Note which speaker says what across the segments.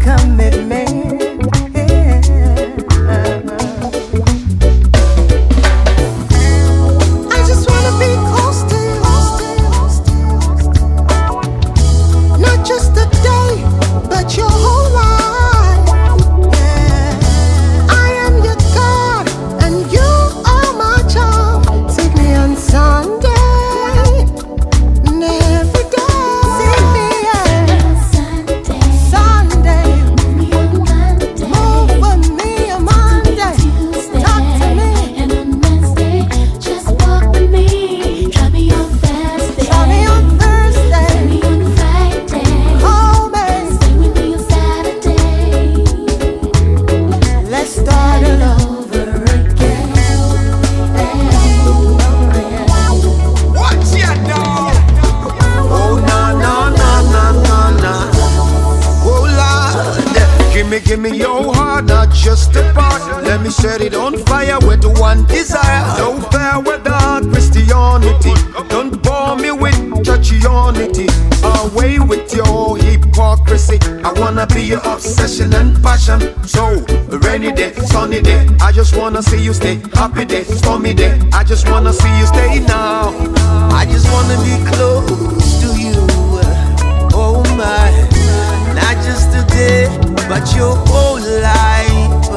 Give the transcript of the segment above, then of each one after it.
Speaker 1: commitment. I just wanna be close to you, not just a day, but your whole life. Yeah. I am your God, and you are my child. Take me on Sunday, and every day. Take me Sunday, move with me on Monday. Talk to me,
Speaker 2: And on Wednesday, just walk with me. Try me on Thursday.
Speaker 1: try me on Thursday.
Speaker 2: Try me on Friday.
Speaker 1: Call me,
Speaker 2: Stay with me on Saturday.
Speaker 1: let's start it over again.
Speaker 3: Watch ya now. Oh na na na na na na. Oh Lord, give me your heart, not just a part. Let me set it on fire with the one desire. No fair weather, Christianity. Don't bore me with churchianity. Away with your hypocrisy. I wanna be your obsession and passion. So rainy day, sunny day, I just wanna see you stay. Happy day, stormy day, I just wanna see you stay now. I just wanna be close to you. Oh my, not just today, but your whole life.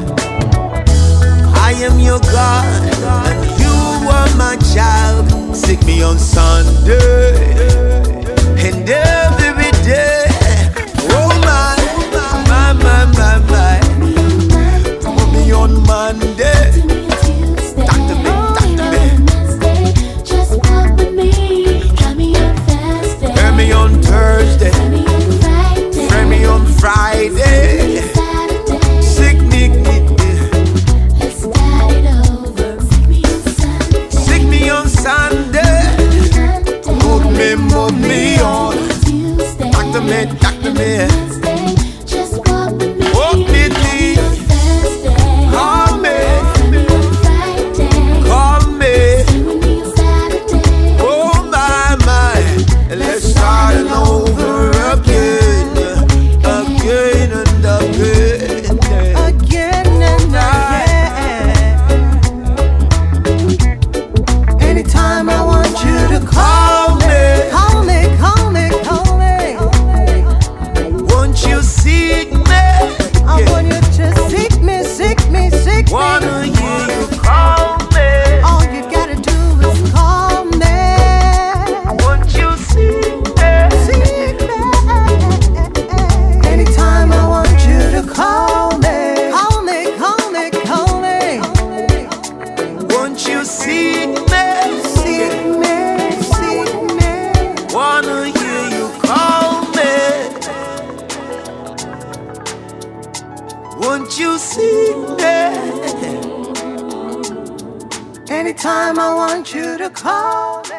Speaker 3: I am your God, and you are my child. Seek me on Sunday, and every day. Oh my, my, my, my, my. Put me on Monday. Talk to me, talk to me.
Speaker 2: Just walk with me. Try me on Thursday.
Speaker 3: Hear me on Thursday,
Speaker 2: Try me on Friday.
Speaker 3: hear me on Friday.
Speaker 2: Saturday.
Speaker 3: Sick me,
Speaker 2: Let's start it over. Sick me on Sunday.
Speaker 3: sick me on Sunday. Move me on.
Speaker 2: Tuesday.
Speaker 3: Talk to me, talk to me.
Speaker 2: Wednesday. Just walk with me.
Speaker 3: Walk with me.
Speaker 2: Thursday.
Speaker 3: Call me,
Speaker 2: Friday.
Speaker 3: call me.
Speaker 2: Stay with me on Saturday.
Speaker 3: Oh my, my. Let's start it over again, again and again.
Speaker 1: Again and again. Anytime I want you to call me, call me, call me, call me.
Speaker 3: Won't you seek me?
Speaker 1: I want you to seek me, seek me, seek me.
Speaker 3: Wanna hear you call me?
Speaker 1: All you gotta do is call me.
Speaker 3: Won't you seek me?
Speaker 1: Seek me. Anytime I want you to call me, call me, call me, call me.
Speaker 3: Won't you seek me?
Speaker 1: Seek me, seek me.
Speaker 3: Wanna hear you call me? Won't you seek me?
Speaker 1: Anytime I want you to call me.